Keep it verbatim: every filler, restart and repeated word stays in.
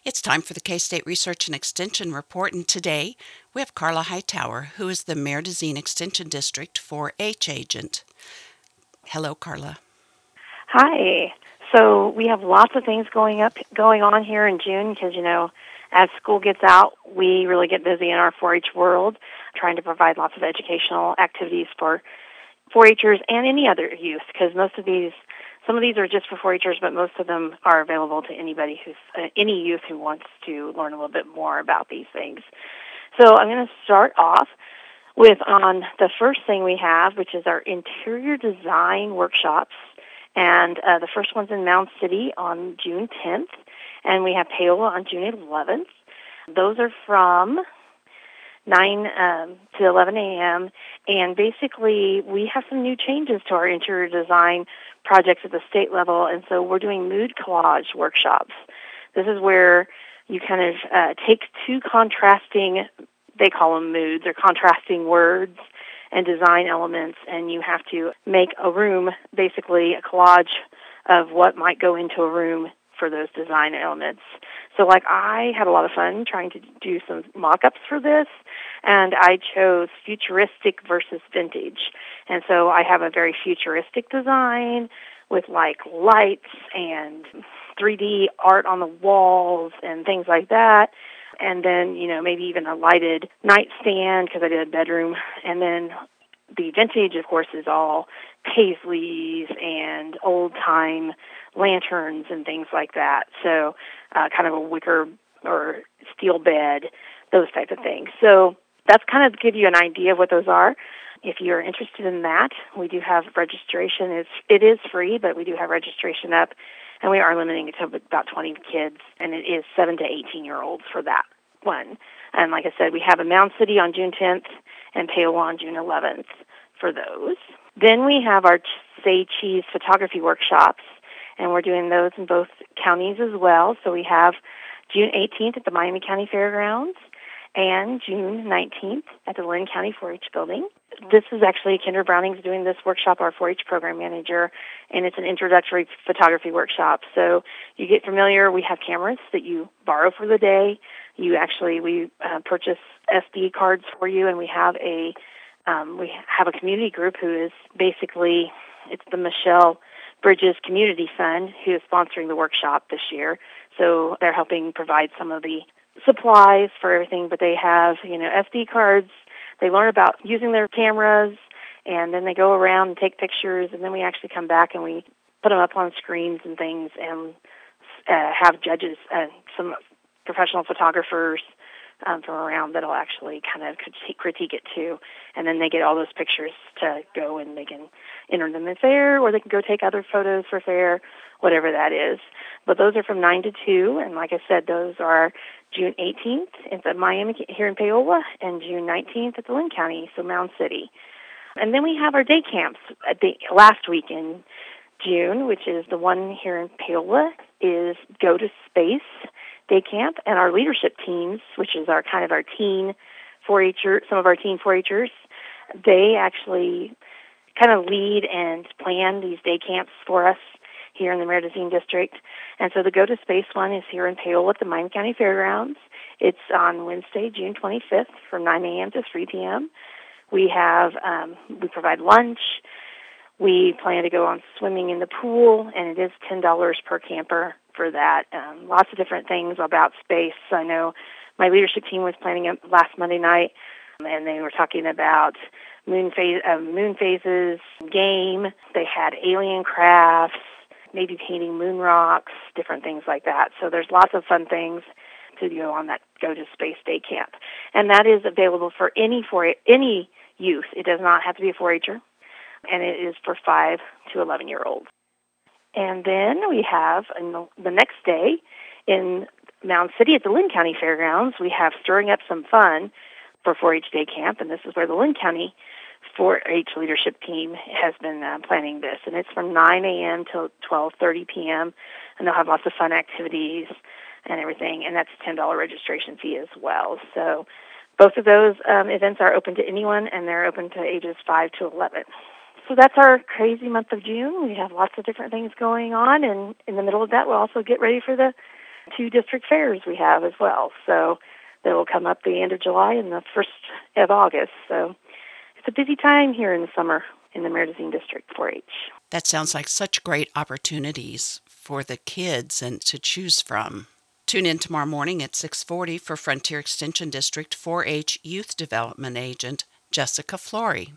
It's time for the K-State Research and Extension Report, and today we have Carla Hightower, who is the Mare-de-Zine Extension District four H agent. Hello, Carla. Hi. So we have lots of things going up, going on here in June because, you know, as school gets out, we really get busy in our four H world, trying to provide lots of educational activities for four Hers and any other youth, because most of these, some of these are just for four Hers, but most of them are available to anybody who's, uh, any youth who wants to learn a little bit more about these things. So I'm going to start off with on the first thing we have, which is our interior design workshops. And uh, the first one's in Mound City on June tenth, and we have Paola on June eleventh. Those are from nine um, to eleven a.m., and basically we have some new changes to our interior design projects at the state level, and so we're doing mood collage workshops. This is where you kind of uh, take two contrasting, they call them moods, or contrasting words, and design elements, and you have to make a room, basically a collage of what might go into a room for those design elements. So like I had a lot of fun trying to do some mock-ups for this, and I chose futuristic versus vintage. And so I have a very futuristic design with like lights and three D art on the walls and things like that. And then, you know, maybe even a lighted nightstand because I did a bedroom. And then the vintage, of course, is all paisleys and old-time lanterns and things like that. So uh, kind of a wicker or steel bed, those type of things. So that's kind of to give you an idea of what those are. If you're interested in that, we do have registration. It's, it is free, but we do have registration up. And we are limiting it to about twenty kids, and it is seven to eighteen-year-olds for that one. And like I said, we have a Mound City on June tenth and Paola on June eleventh for those. Then we have our Say Cheese photography workshops, and we're doing those in both counties as well. So we have June eighteenth at the Miami County Fairgrounds and June nineteenth at the Lynn County four H building. This is actually Kendra Browning's doing this workshop, our four H program manager, and it's an introductory photography workshop. So you get familiar. We have cameras that you borrow for the day. You actually, we uh, purchase S D cards for you, and we have a um, we have a community group who is basically, it's the Michelle Bridges Community Fund who is sponsoring the workshop this year. So they're helping provide some of the supplies for everything, but they have, you know, S D cards. They learn about using their cameras, and then they go around and take pictures, and then we actually come back and we put them up on screens and things and uh, have judges, uh, some professional photographers um, from around that'll actually kind of critique, critique it too. And then they get all those pictures to go and they can enter them in FAIR, or they can go take other photos for FAIR, whatever that is. But those are from nine to two, and like I said, those are June eighteenth at the Miami here in Paola and June nineteenth at the Lynn County, so Mound City. And then we have our day camps at the last week in June, which is the one here in Paola, is Go to Space Day Camp, and our leadership teams, which is our kind of our teen four H'ers, some of our teen four H'ers, they actually kind of lead and plan these day camps for us here in the Mare-de-Zine district. And so the Go to Space one is here in Paola at the Miami County Fairgrounds. It's on Wednesday, June twenty-fifth from nine a.m. to three p.m. We have, um, we provide lunch. We plan to go on swimming in the pool, and it is ten dollars per camper for that. Um, lots of different things about space. I know my leadership team was planning it last Monday night, and they were talking about moon phase, uh, moon phases game. They had alien crafts, maybe painting moon rocks, different things like that. So there's lots of fun things to go on that Go to Space Day Camp. And that is available for any for any youth. It does not have to be a four H'er, and it is for five to eleven-year-olds. And then we have, in the, the next day, in Mound City at the Lynn County Fairgrounds, we have Stirring Up Some Fun for four H Day Camp, and this is where the Lynn County four H leadership team has been uh, planning this, and it's from nine a.m. till twelve thirty p.m., and they'll have lots of fun activities and everything, and that's a ten dollars registration fee as well. So both of those um, events are open to anyone, and they're open to ages five to eleven. So that's our crazy month of June. We have lots of different things going on, and in the middle of that, we'll also get ready for the Two district fairs we have as well. So they will come up the end of July and the first of August. So it's a busy time here in the summer in the Mare-de-Zine District four H. That sounds like such great opportunities for the kids and to choose from. Tune in tomorrow morning at six forty for Frontier Extension District four H Youth Development Agent Jessica Flory.